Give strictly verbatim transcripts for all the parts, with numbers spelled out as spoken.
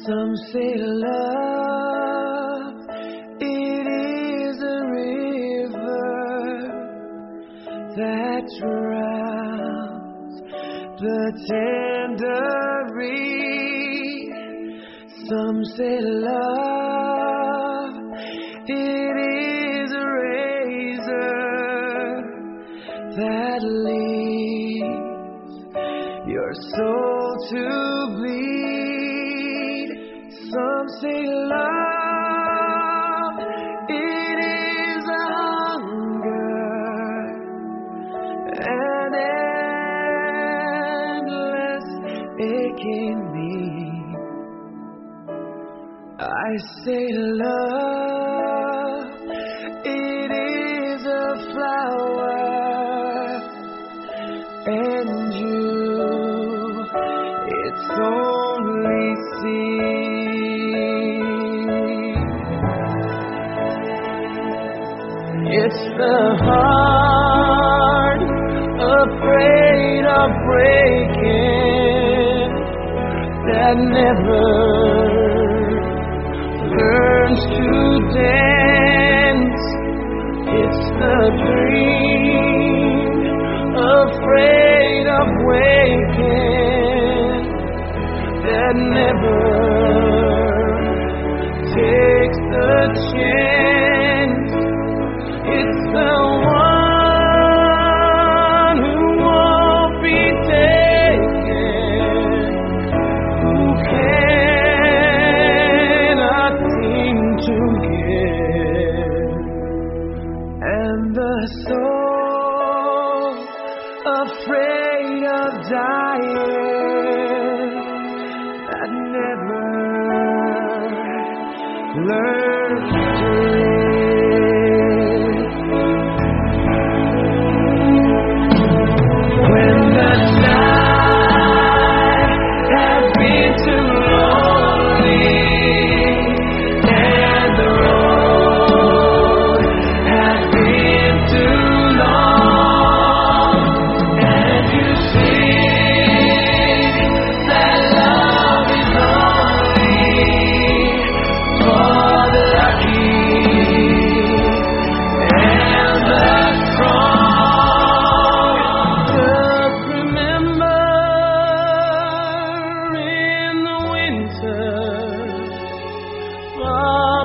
Some say love, it is a river that drowns the tender reed. Some say love, it is a razor that leaves your soul to bleed. Some say love, it is a hunger, an endless aching need. I say love, it is a flower, and you, it's only seed. It's the heart afraid of breaking that never learns to dance. It's the dream afraid of waking that never takes the chance. It's the one who won't be taken, who cannot seem to give, and the soul afraid of dying that never learns to live. When the night has been too lonely and the road has been too long, and you see that love is only for the lucky and the strong. Just remember, in the winter, far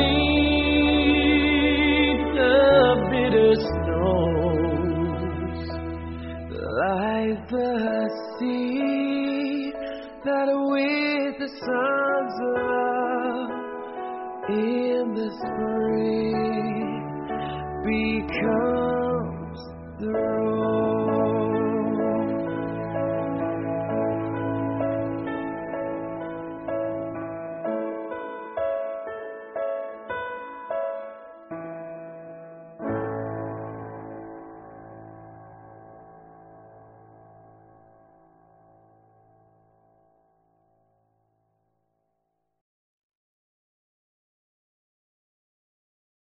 beneath the bitter snows, lies the sea that with the sun's love in the spring becomes the rose.